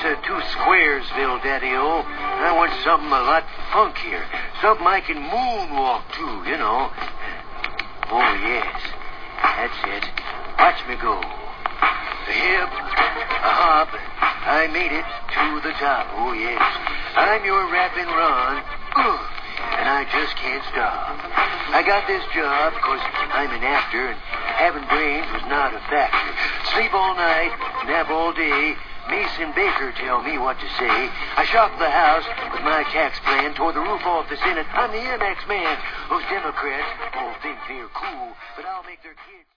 to two Squaresville, Daddy-O. I want something a lot funkier. Something I can moonwalk to, you know. Oh, yes. That's it. Watch me go. A hip, a hop. I made it to the top. Oh, yes. I'm your rapping Ron. And I just can't stop. I got this job because I'm an actor and having brains was not a factor. Sleep all night, nap all day. Mason Baker tell me what to say. I shocked the House with my tax plan, tore the roof off the Senate. I'm the MX man. Those Democrats all think they're cool, but I'll make their kids...